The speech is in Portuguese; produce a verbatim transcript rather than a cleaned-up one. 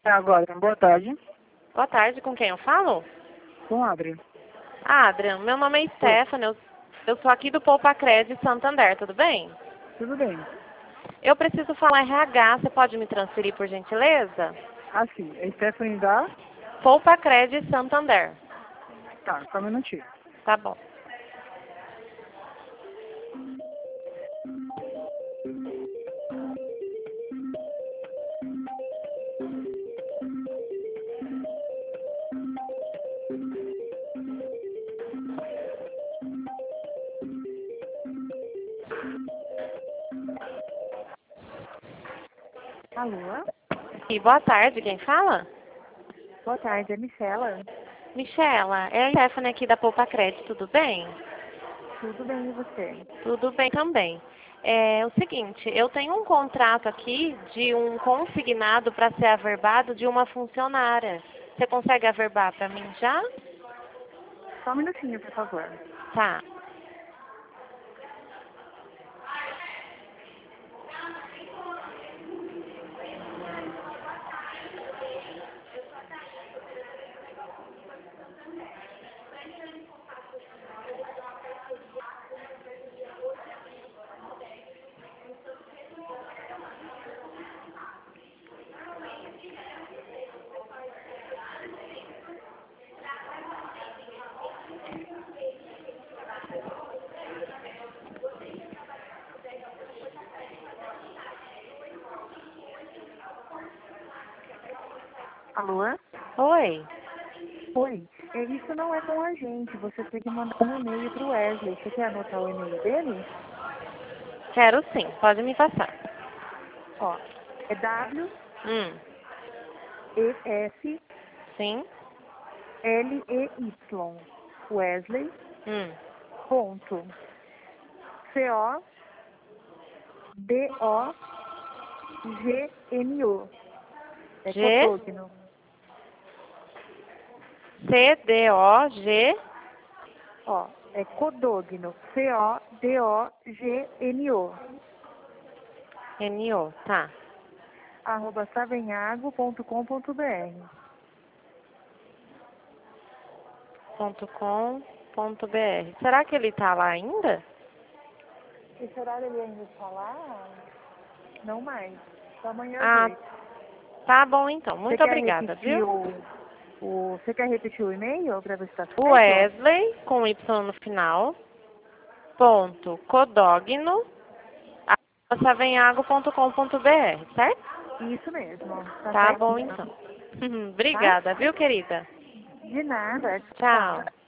É agora, boa tarde. Boa tarde, com quem eu falo? Com Adri. Ah, Adriano, meu nome é Stephanie, eu, eu sou aqui do Poupa Cred Santander, tudo bem? Tudo bem. Eu preciso falar R H, você pode me transferir por gentileza? Ah, sim. É Stephanie da... Poupa Cred Santander. Tá, só um minutinho. Tá bom. Alô? E boa tarde, quem fala? Boa tarde, é Michela. Michela, é a Stephanie aqui da Poupa Cred, tudo bem? Tudo bem, e você? Tudo bem também. É o seguinte, eu tenho um contrato aqui de um consignado para ser averbado de uma funcionária. Você consegue averbar para mim já? Só um minutinho, por favor. Tá. Alô? Oi. Oi. É, isso não é com a gente. Você tem que mandar um e-mail pro Wesley. Você quer anotar o e-mail dele? Quero sim, pode me passar. Ó, é W Hum, E S sim. L E Y. Wesley. Hum, Ponto. C O D O G N O. É G, Codogno. C, D, O, G, Ó, é Codogno. C O D O G N O. N, O, tá. arroba savenhago ponto com ponto br. Ponto com, ponto br. Será que ele tá lá ainda? Esse horário ele ainda está lá? Não mais. Só amanhã às Ah, oito. tá bom então. Você Muito quer obrigada, repetir viu? o, o. Você quer repetir o e-mail para ver se está certo? Wesley, com Y no final, ponto, codogno, arroba savenhago ponto com ponto br, certo? Isso mesmo. Tá Tá bom certinho. então. Tá? Obrigada, viu, querida? De nada. Tchau. Tchau.